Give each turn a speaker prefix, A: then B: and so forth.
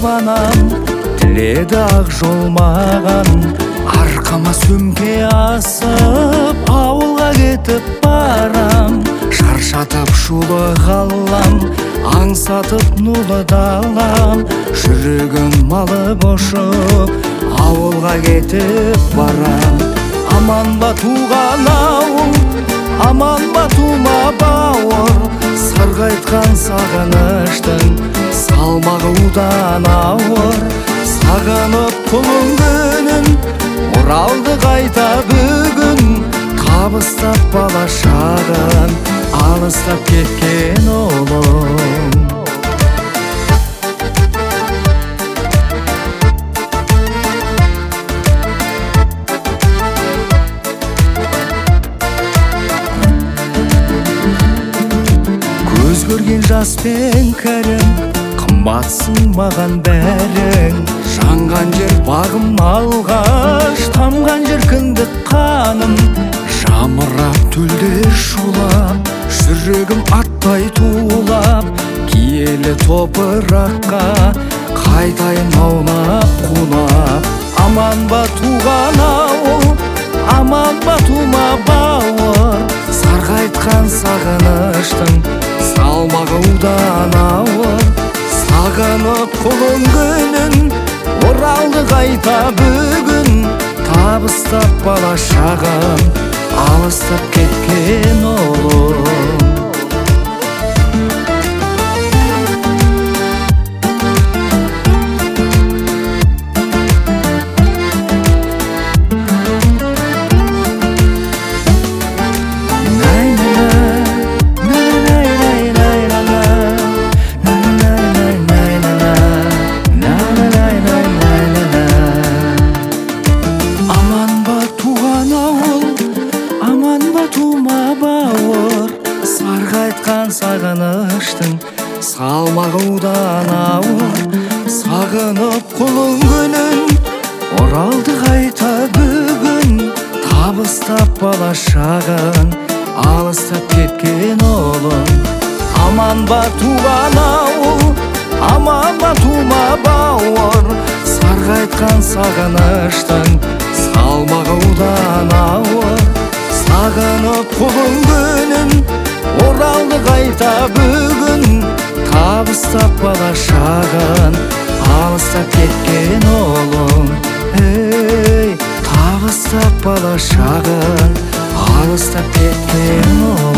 A: анам тіледі ақ жол маған. Арқама сөмке асып ауылға кетіп барам. Шаршатып шулы қалам, аңсатып нулы далам. Жүрегім малып ұшып ауылға кетіп барам. Аман ба туған ауыл, аман ба тума бауыр. Сарғайтқан сағыныштың салмағы удан ауыр. Сағынып құлын күнін оралды қайта бүгін. Табыстап бала шағын алыстап кеткен ұлым. Көз көрген жас пен кәрім, қымбатсың маған бәрің. Жанған жер бағым алғаш, тамған жер кіндік қаным. Жамырап төлде шулап, жүрегім аттай тулап. Киелі топыраққа қайтайын аунап қунап. Аман ба туған ауыл, аман ба тума бауыр. Сарғайтқан сағыныштың салмағы удан ауыр. Сағынып құлын күнін оралды қайта бүгін. Табыстап бала шағын алыстап кеткен ұлым. Сарғайтқан сағыныштың салмағы удан ауыр. Сағынып құлын күнін оралды қайта бүгін. Табыстап бала шағын алыстап кеткен ұлым. Аман ба туған ауыл, аман ба тума бауыр. Сарғайтқан сағыныштың салмағы удан ауыр. Сағынып құлын күнін оралды қайта бүгін. Табыстап бала шағын алыстап кеткен ұлым. Табыстап бала шағын алыстап кеткен ұлым.